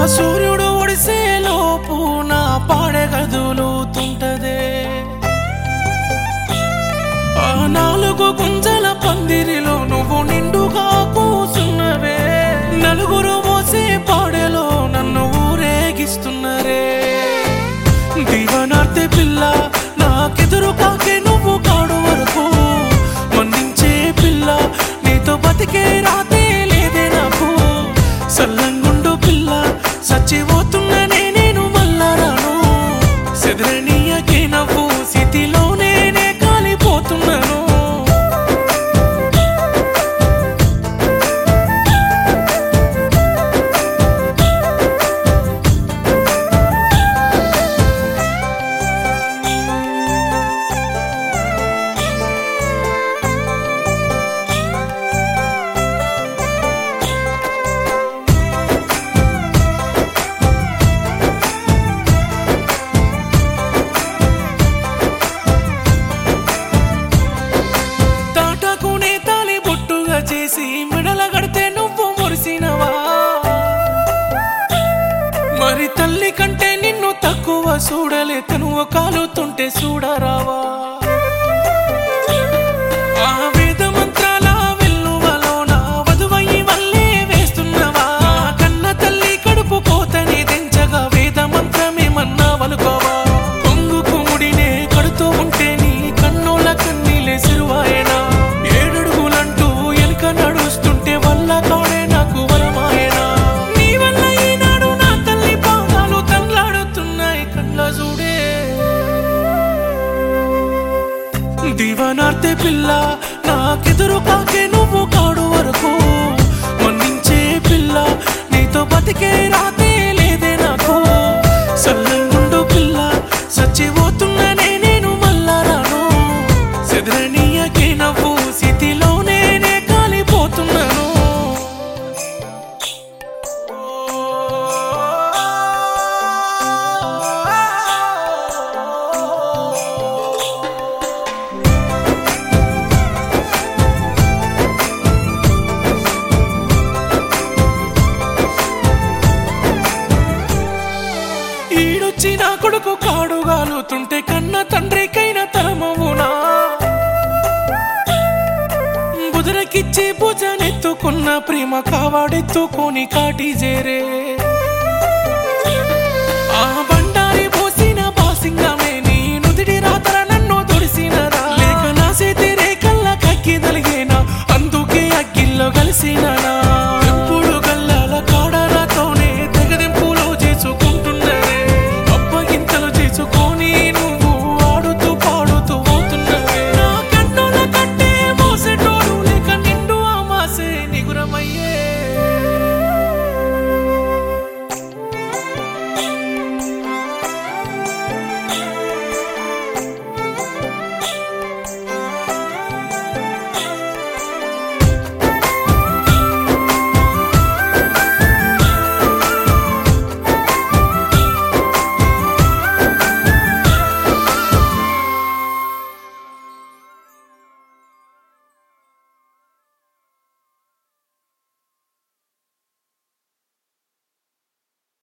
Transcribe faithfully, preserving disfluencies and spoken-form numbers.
సూర్యుడు ఒడిసే లోపు నా పాడే గదులుతుంటదే ఆ నాలుగు గుంజల పందిరిలో నువ్వు నిండుగా కూసున్నవే నలుగురు మోసే పాడేలో నన్ను ఊరేగిస్తున్నరే దీవనార్తె పిల్ల నాకెదురు కాకే నువ్వు కాడు వరకు మన్నించే పిల్ల నీతో బతికే రాతే లేదే నాకు సల్లంగుండు పిల్ల సచ్చిపోతున్ననే నేను మళ్ళా రాను సెదరనీయకే నవ్వు స్థితిలోనే నే కాలిపోతున్నాను చేసి మెడల గడితే నువ్వు మురిసినవా మరి తల్లి కంటే నిన్ను తక్కువ చూడలే తనువ కాలుతుంటే చూడరావా ఆ వేద మంత్రాల వెల్లువలోన వధువయ్యి వల్లే వేస్తున్నవా కన్న తల్లి కడుపు కోతని దించగా వేద మంత్రమేమన్నా వలుకోవా పొంగు కుముడినే కడుతూ ఉంటే నీ కన్నుల కన్నీలే సిరువాయనా నడుస్తుంటే వల్ల కాడే నాకు వరమాయనా నీ వల్ల ఈనాడు నా తల్లి పాదాలు తల్లాడుతున్నాయి కళ్ళ చూడే దీవనార్తె పిల్ల నాకెదురు కాకే నువ్వు కాడు వరకు మన్నించే పిల్ల నీతో బతికే రాతే లేదే నాకు సల్లంగుండు పిల్ల సచ్చిపోతున్ననే నేను మళ్ళా రాను సెదరనీయకే నవ్వు స్థితిలోనే పోతున్నాను ఈడొచ్చి నా కొడుకు కాడుగాలుతుంటే కన్న తండ్రికైనా తరమవునా బుదరకిచ్చి భుజనెత్తుకున్న ప్రేమ కావాడెత్తుకొని కాటి చేరే ఆ